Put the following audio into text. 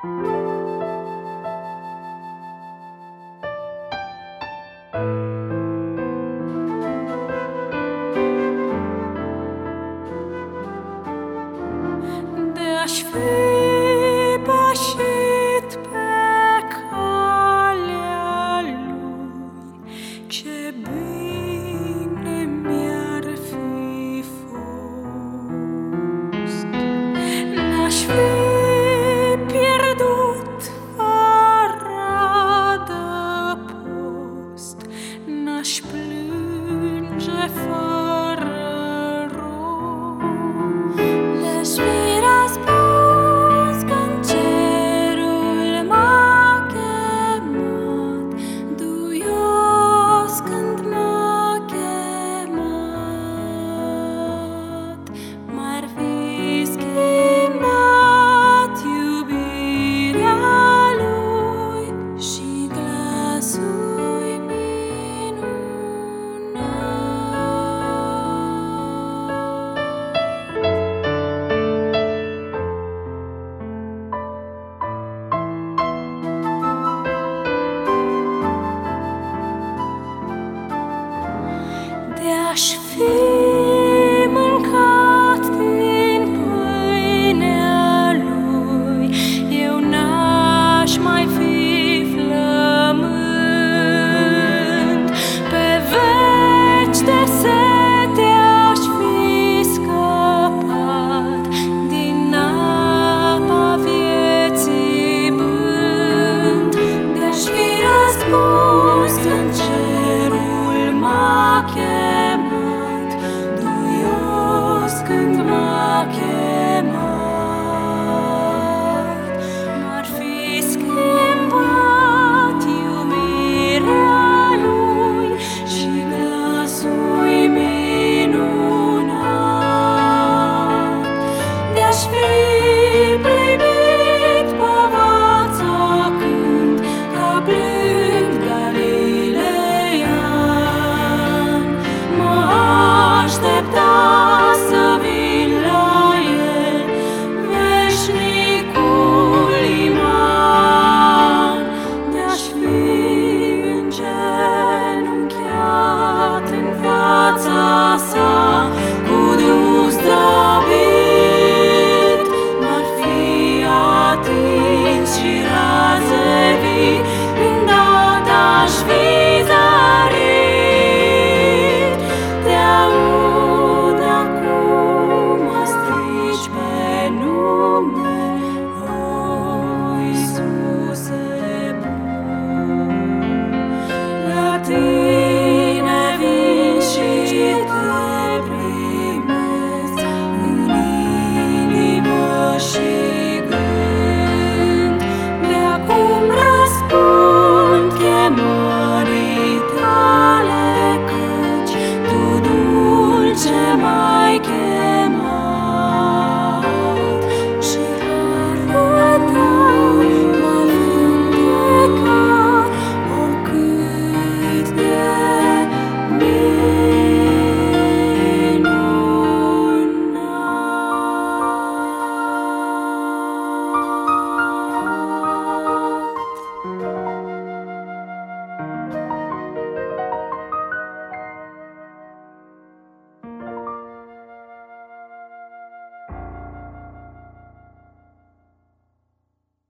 De-aș fi pășit pe calea lui, ce bine mi-ar fi fost. N-aș fi pierdut fără adăpost, n-aș plânge fără rost. De-aș fi răspuns când cerul m-a chemat, duios când m-a chemat, m-ar fi schimbat iubirea lui și glasul minunat. De-aș fi mâncat din pâinea lui, eu n-aș mai fi flămând. Pe veci de sete aș fi scăpat, din apa vieții bând. De-aș fi răspuns când cerul m-a chemat, duios când m-a chemat.